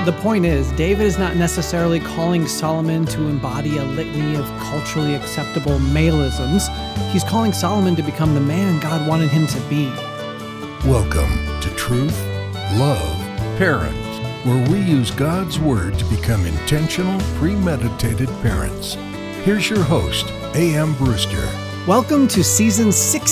The point is, David is not necessarily calling Solomon to embody a litany of culturally acceptable maleisms. He's calling Solomon to become the man God wanted him to be. Welcome to Truth, Love, Parent, where we use God's Word to become intentional, premeditated parents. Here's your host, A.M. Brewster. Welcome to Season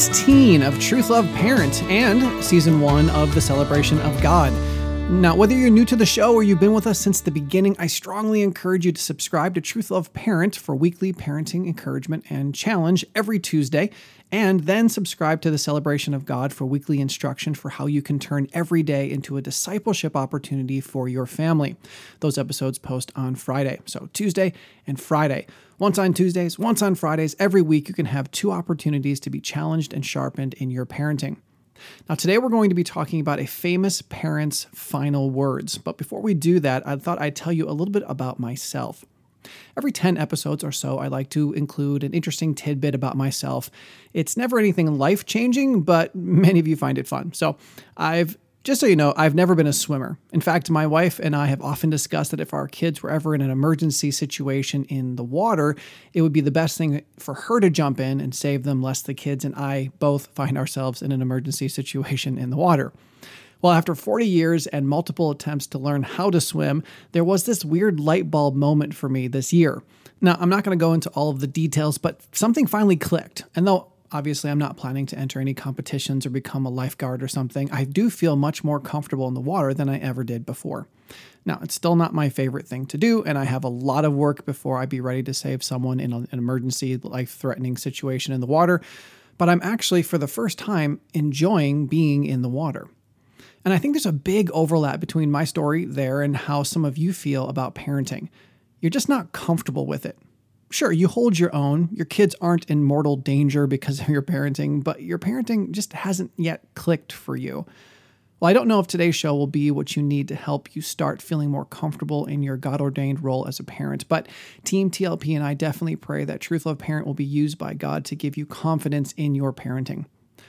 16 of Truth, Love, Parent and Season 1 of the Celebration of God. Now, whether you're new to the show or you've been with us since the beginning, I strongly encourage you to subscribe to Truth, Love, Parent for weekly parenting encouragement and challenge every Tuesday, and then subscribe to the Celebration of God for weekly instruction for how you can turn every day into a discipleship opportunity for your family. Those episodes post on Friday, so Tuesday and Friday. Once on Tuesdays, once on Fridays, every week you can have 2 opportunities to be challenged and sharpened in your parenting. Now, today we're going to be talking about a famous parent's final words. But before we do that, I thought I'd tell you a little bit about myself. Every 10 episodes or so, I like to include an interesting tidbit about myself. It's never anything life-changing, but many of you find it fun. Just so you know, I've never been a swimmer. In fact, my wife and I have often discussed that if our kids were ever in an emergency situation in the water, it would be the best thing for her to jump in and save them, lest the kids and I both find ourselves in an emergency situation in the water. Well, after 40 years and multiple attempts to learn how to swim, there was this weird light bulb moment for me this year. Now, I'm not going to go into all of the details, but something finally clicked. And though obviously I'm not planning to enter any competitions or become a lifeguard or something, I do feel much more comfortable in the water than I ever did before. Now, it's still not my favorite thing to do, and I have a lot of work before I'd be ready to save someone in an emergency, life-threatening situation in the water, but I'm actually, for the first time, enjoying being in the water. And I think there's a big overlap between my story there and how some of you feel about parenting. You're just not comfortable with it. Sure, you hold your own. Your kids aren't in mortal danger because of your parenting, but your parenting just hasn't yet clicked for you. Well, I don't know if today's show will be what you need to help you start feeling more comfortable in your God-ordained role as a parent, but Team TLP and I definitely pray that Truth, Love, Parent will be used by God to give you confidence in your parenting.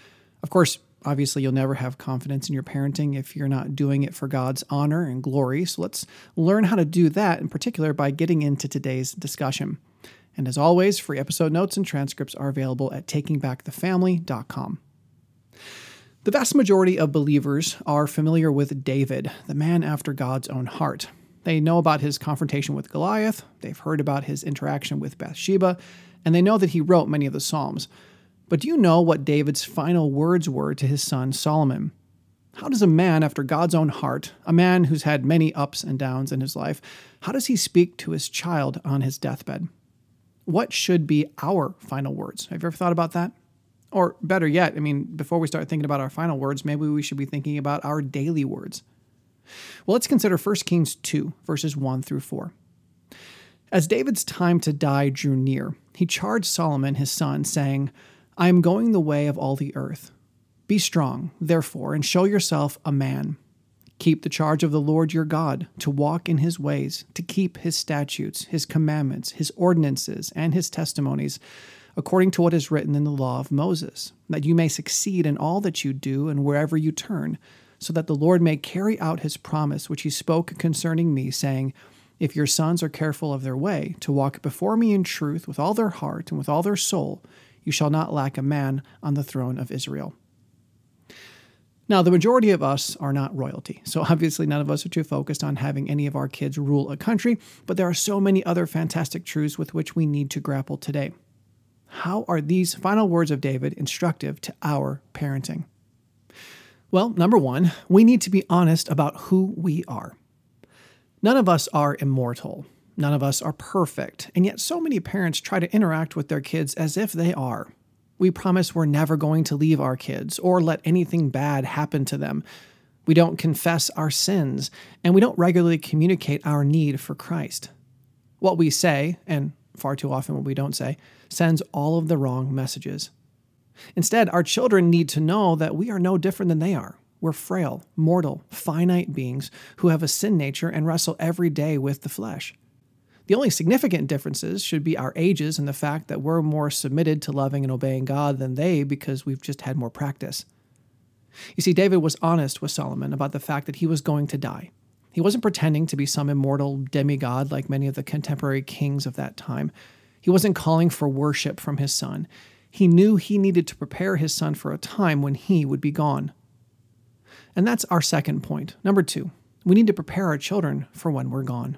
Of course, obviously, you'll never have confidence in your parenting if you're not doing it for God's honor and glory, so let's learn how to do that, in particular by getting into today's discussion. And as always, free episode notes and transcripts are available at takingbackthefamily.com. The vast majority of believers are familiar with David, the man after God's own heart. They know about his confrontation with Goliath, they've heard about his interaction with Bathsheba, and they know that he wrote many of the Psalms. But do you know what David's final words were to his son Solomon? How does a man after God's own heart, a man who's had many ups and downs in his life, how does he speak to his child on his deathbed? What should be our final words? Have you ever thought about that? Or better yet, before we start thinking about our final words, maybe we should be thinking about our daily words. Well, let's consider 1 Kings 2, verses 1 through 4. As David's time to die drew near, he charged Solomon, his son, saying, I am going the way of all the earth. Be strong, therefore, and show yourself a man. Keep the charge of the Lord your God, to walk in his ways, to keep his statutes, his commandments, his ordinances, and his testimonies, according to what is written in the law of Moses, that you may succeed in all that you do and wherever you turn, so that the Lord may carry out his promise which he spoke concerning me, saying, if your sons are careful of their way, to walk before me in truth with all their heart and with all their soul, you shall not lack a man on the throne of Israel. Now, the majority of us are not royalty, so obviously none of us are too focused on having any of our kids rule a country, but there are so many other fantastic truths with which we need to grapple today. How are these final words of David instructive to our parenting? Well, number one, we need to be honest about who we are. None of us are immortal. None of us are perfect, and yet so many parents try to interact with their kids as if they are. We promise we're never going to leave our kids or let anything bad happen to them. We don't confess our sins, and we don't regularly communicate our need for Christ. What we say, and far too often what we don't say, sends all of the wrong messages. Instead, our children need to know that we are no different than they are. We're frail, mortal, finite beings who have a sin nature and wrestle every day with the flesh. The only significant differences should be our ages and the fact that we're more submitted to loving and obeying God than they because we've just had more practice. You see, David was honest with Solomon about the fact that he was going to die. He wasn't pretending to be some immortal demigod like many of the contemporary kings of that time. He wasn't calling for worship from his son. He knew he needed to prepare his son for a time when he would be gone. And that's our second point. Number 2, we need to prepare our children for when we're gone.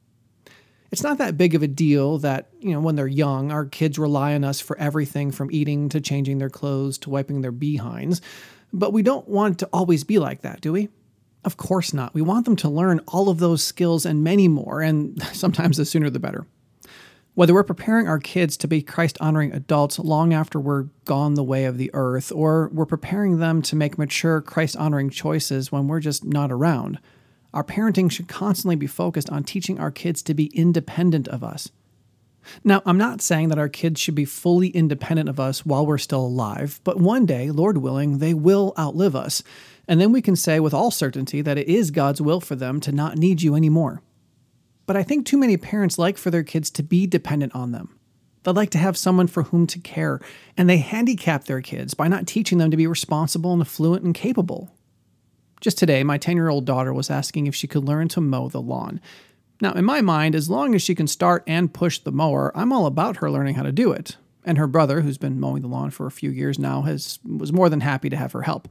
It's not that big of a deal that, when they're young, our kids rely on us for everything from eating to changing their clothes to wiping their behinds. But we don't want it to always be like that, do we? Of course not. We want them to learn all of those skills and many more, and sometimes the sooner the better. Whether we're preparing our kids to be Christ-honoring adults long after we're gone the way of the earth, or we're preparing them to make mature Christ-honoring choices when we're just not around, our parenting should constantly be focused on teaching our kids to be independent of us. Now, I'm not saying that our kids should be fully independent of us while we're still alive, but one day, Lord willing, they will outlive us, and then we can say with all certainty that it is God's will for them to not need you anymore. But I think too many parents like for their kids to be dependent on them. They like to have someone for whom to care, and they handicap their kids by not teaching them to be responsible and affluent and capable. Just today, my 10-year-old daughter was asking if she could learn to mow the lawn. Now, in my mind, as long as she can start and push the mower, I'm all about her learning how to do it. And her brother, who's been mowing the lawn for a few years now, was more than happy to have her help.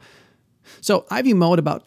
So Ivy mowed about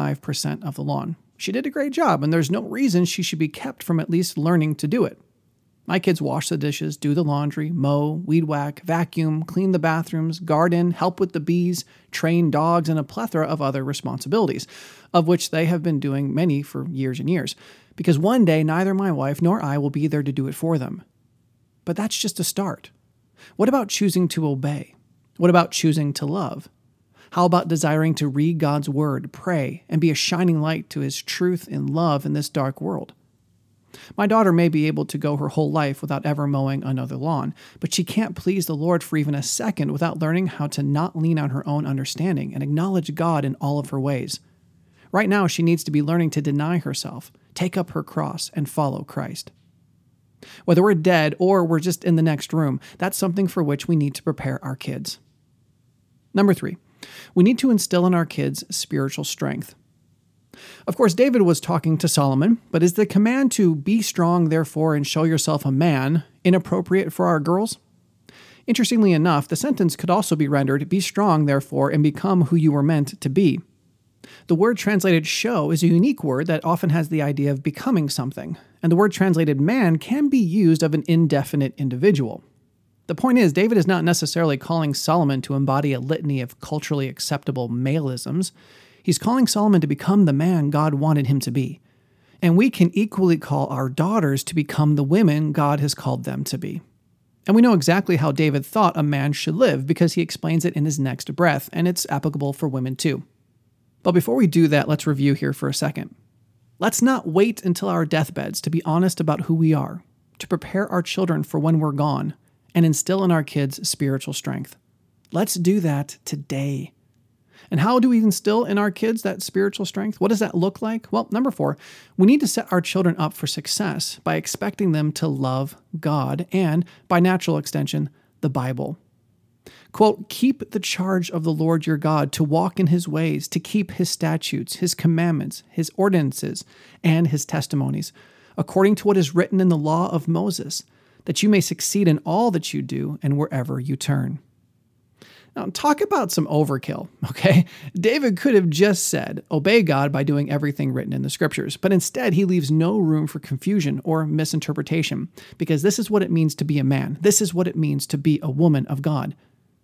25% of the lawn. She did a great job, and there's no reason she should be kept from at least learning to do it. My kids wash the dishes, do the laundry, mow, weed whack, vacuum, clean the bathrooms, garden, help with the bees, train dogs, and a plethora of other responsibilities, of which they have been doing many for years and years, because one day neither my wife nor I will be there to do it for them. But that's just a start. What about choosing to obey? What about choosing to love? How about desiring to read God's word, pray, and be a shining light to his truth and love in this dark world? My daughter may be able to go her whole life without ever mowing another lawn, but she can't please the Lord for even a second without learning how to not lean on her own understanding and acknowledge God in all of her ways. Right now, she needs to be learning to deny herself, take up her cross, and follow Christ. Whether we're dead or we're just in the next room, that's something for which we need to prepare our kids. Number 3, we need to instill in our kids spiritual strength. Of course, David was talking to Solomon, but is the command to be strong, therefore, and show yourself a man inappropriate for our girls? Interestingly enough, the sentence could also be rendered, be strong, therefore, and become who you were meant to be. The word translated show is a unique word that often has the idea of becoming something, and the word translated man can be used of an indefinite individual. The point is, David is not necessarily calling Solomon to embody a litany of culturally acceptable maleisms. He's calling Solomon to become the man God wanted him to be. And we can equally call our daughters to become the women God has called them to be. And we know exactly how David thought a man should live because he explains it in his next breath, and it's applicable for women too. But before we do that, let's review here for a second. Let's not wait until our deathbeds to be honest about who we are, to prepare our children for when we're gone, and instill in our kids spiritual strength. Let's do that today. And how do we instill in our kids that spiritual strength? What does that look like? Well, number 4, we need to set our children up for success by expecting them to love God and, by natural extension, the Bible. Quote, keep the charge of the Lord your God to walk in his ways, to keep his statutes, his commandments, his ordinances, and his testimonies, according to what is written in the law of Moses, that you may succeed in all that you do and wherever you turn. Now, talk about some overkill, okay? David could have just said, obey God by doing everything written in the scriptures, but instead he leaves no room for confusion or misinterpretation, because this is what it means to be a man. This is what it means to be a woman of God.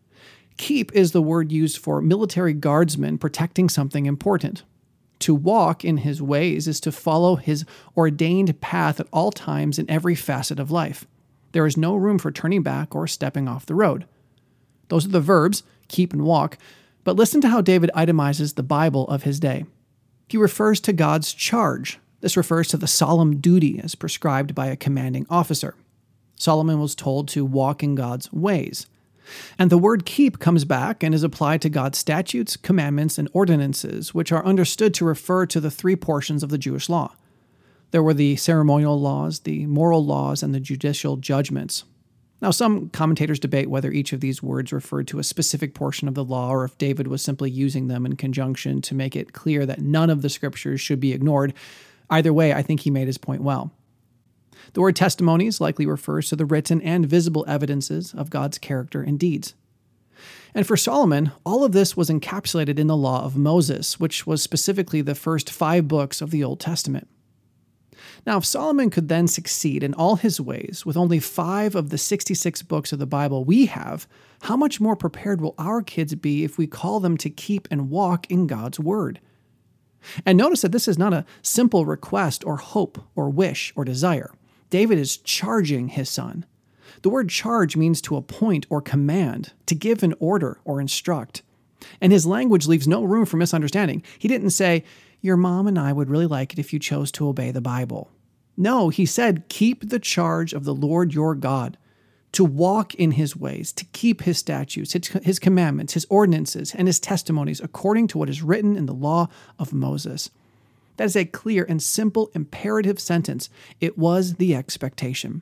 Keep is the word used for military guardsmen protecting something important. To walk in his ways is to follow his ordained path at all times in every facet of life. There is no room for turning back or stepping off the road. Those are the verbs, keep and walk, but listen to how David itemizes the Bible of his day. He refers to God's charge. This refers to the solemn duty as prescribed by a commanding officer. Solomon was told to walk in God's ways. And the word keep comes back and is applied to God's statutes, commandments, and ordinances, which are understood to refer to the 3 portions of the Jewish law. There were the ceremonial laws, the moral laws, and the judicial judgments. Now, some commentators debate whether each of these words referred to a specific portion of the law or if David was simply using them in conjunction to make it clear that none of the scriptures should be ignored. Either way, I think he made his point well. The word testimonies likely refers to the written and visible evidences of God's character and deeds. And for Solomon, all of this was encapsulated in the law of Moses, which was specifically the first 5 books of the Old Testament. Now, if Solomon could then succeed in all his ways with only 5 of the 66 books of the Bible we have, how much more prepared will our kids be if we call them to keep and walk in God's Word? And notice that this is not a simple request or hope or wish or desire. David is charging his son. The word charge means to appoint or command, to give an order or instruct. And his language leaves no room for misunderstanding. He didn't say, "Your mom and I would really like it if you chose to obey the Bible." No, he said, keep the charge of the Lord your God, to walk in his ways, to keep his statutes, his commandments, his ordinances, and his testimonies according to what is written in the law of Moses. That is a clear and simple imperative sentence. It was the expectation.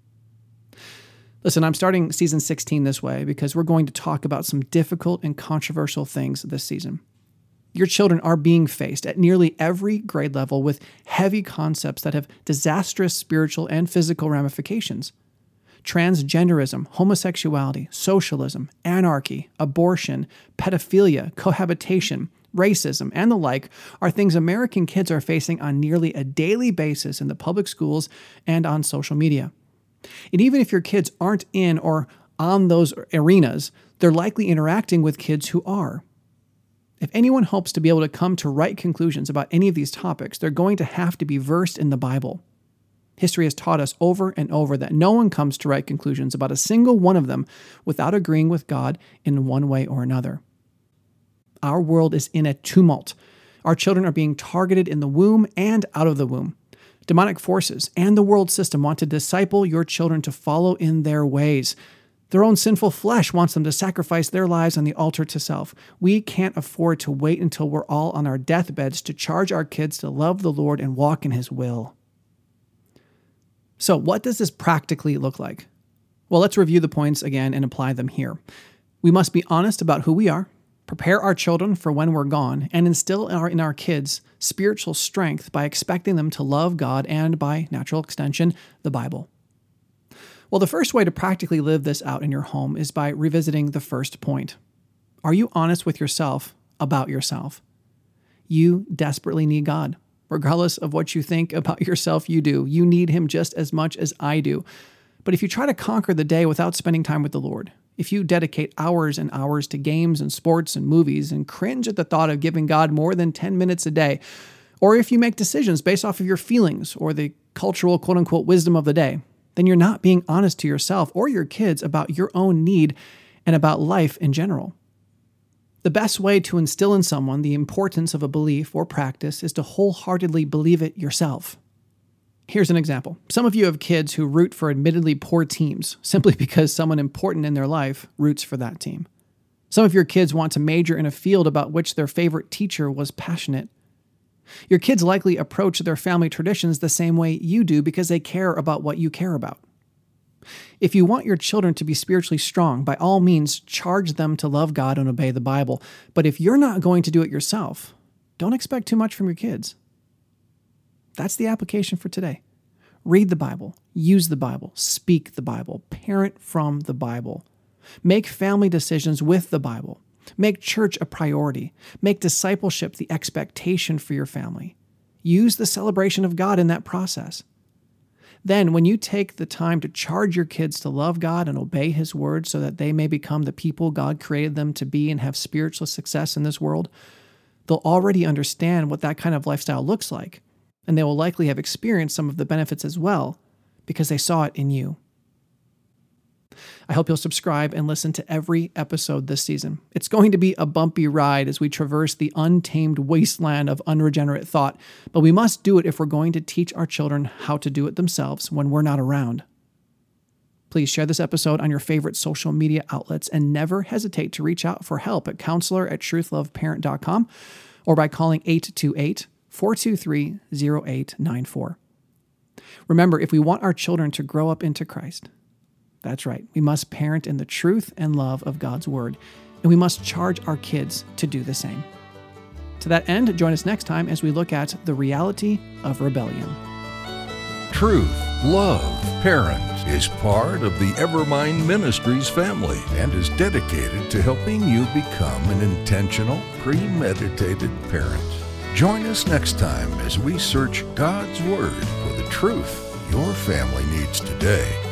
Listen, I'm starting season 16 this way because we're going to talk about some difficult and controversial things this season. Your children are being faced at nearly every grade level with heavy concepts that have disastrous spiritual and physical ramifications. Transgenderism, homosexuality, socialism, anarchy, abortion, pedophilia, cohabitation, racism, and the like are things American kids are facing on nearly a daily basis in the public schools and on social media. And even if your kids aren't in or on those arenas, they're likely interacting with kids who are. If anyone hopes to be able to come to right conclusions about any of these topics, they're going to have to be versed in the Bible. History has taught us over and over that no one comes to right conclusions about a single one of them without agreeing with God in one way or another. Our world is in a tumult. Our children are being targeted in the womb and out of the womb. Demonic forces and the world system want to disciple your children to follow in their ways. Their own sinful flesh wants them to sacrifice their lives on the altar to self. We can't afford to wait until we're all on our deathbeds to charge our kids to love the Lord and walk in His will. So, what does this practically look like? Well, let's review the points again and apply them here. We must be honest about who we are, prepare our children for when we're gone, and instill in our kids spiritual strength by expecting them to love God and, by natural extension, the Bible. Well, the first way to practically live this out in your home is by revisiting the first point. Are you honest with yourself about yourself? You desperately need God. Regardless of what you think about yourself, you do. You need Him just as much as I do. But if you try to conquer the day without spending time with the Lord, if you dedicate hours and hours to games and sports and movies and cringe at the thought of giving God more than 10 minutes a day, or if you make decisions based off of your feelings or the cultural quote-unquote wisdom of the day, then you're not being honest to yourself or your kids about your own need and about life in general. The best way to instill in someone the importance of a belief or practice is to wholeheartedly believe it yourself. Here's an example. Some of you have kids who root for admittedly poor teams simply because someone important in their life roots for that team. Some of your kids want to major in a field about which their favorite teacher was passionate. Your kids likely approach their family traditions the same way you do because they care about what you care about. If you want your children to be spiritually strong, by all means, charge them to love God and obey the Bible. But if you're not going to do it yourself, don't expect too much from your kids. That's the application for today. Read the Bible, use the Bible, speak the Bible, parent from the Bible. Make family decisions with the Bible. Make church a priority. Make discipleship the expectation for your family. Use the celebration of God in that process. Then, when you take the time to charge your kids to love God and obey His word so that they may become the people God created them to be and have spiritual success in this world, they'll already understand what that kind of lifestyle looks like. And they will likely have experienced some of the benefits as well because they saw it in you. I hope you'll subscribe and listen to every episode this season. It's going to be a bumpy ride as we traverse the untamed wasteland of unregenerate thought, but we must do it if we're going to teach our children how to do it themselves when we're not around. Please share this episode on your favorite social media outlets and never hesitate to reach out for help at counselor@truthloveparent.com or by calling 828-423-0894. Remember, if we want our children to grow up into Christ, that's right, we must parent in the truth and love of God's word, and we must charge our kids to do the same. To that end, join us next time as we look at the reality of rebellion. Truth, Love, Parent is part of the Evermind Ministries family and is dedicated to helping you become an intentional, premeditated parent. Join us next time as we search God's Word for the truth your family needs today.